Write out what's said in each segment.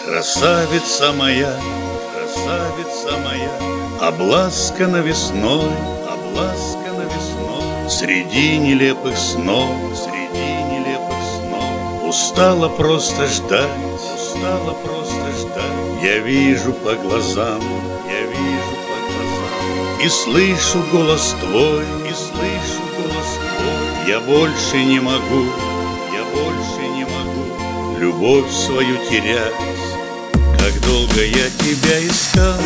Красавица моя, обласкана весной, среди нелепых снов, устала просто ждать, я вижу по глазам, и слышу голос твой, я больше не могу, любовь свою терять. Как долго я тебя искал,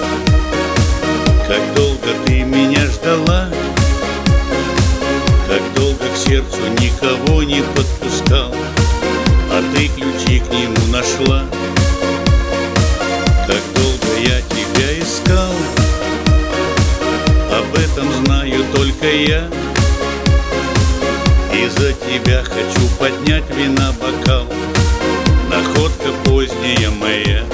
как долго ты меня ждала, как долго к сердцу никого не подпускал, а ты ключи к нему нашла. Как долго я тебя искал, об этом знаю только я, и за тебя хочу поднять вина бокал, находка поздняя моя.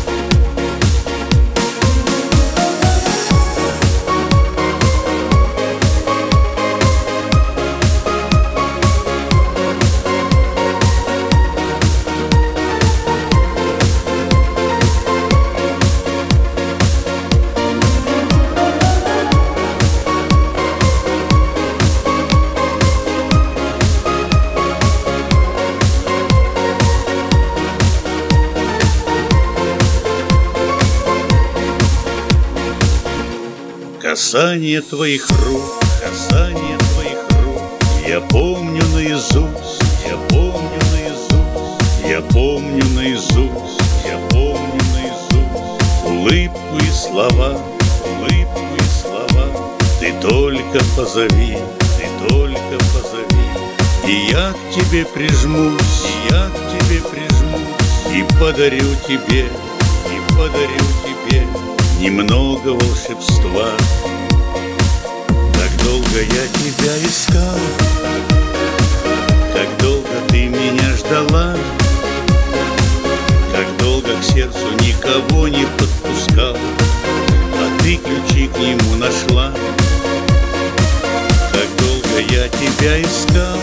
Касание твоих рук, я помню наизусть, улыбку и слова, ты только позови, и я к тебе прижмусь, и подарю тебе немного волшебства. Как долго я тебя искал, как долго ты меня ждала, как долго к сердцу никого не подпускал, а ты ключи к нему нашла. Как долго я тебя искал,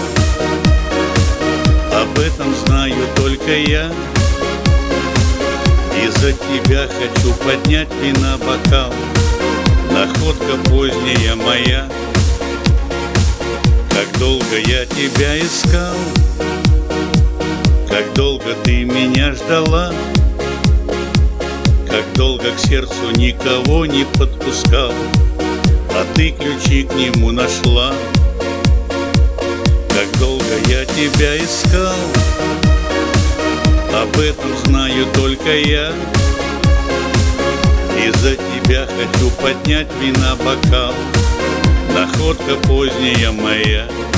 об этом знаю только я, и за тебя хочу поднять вина бокал, находка поздняя моя. Как долго я тебя искал, как долго ты меня ждала, как долго к сердцу никого не подпускал, а ты ключи к нему нашла. Как долго я тебя искал, об этом знаю только я, и за тебя хочу поднять вина бокал, находка поздняя моя.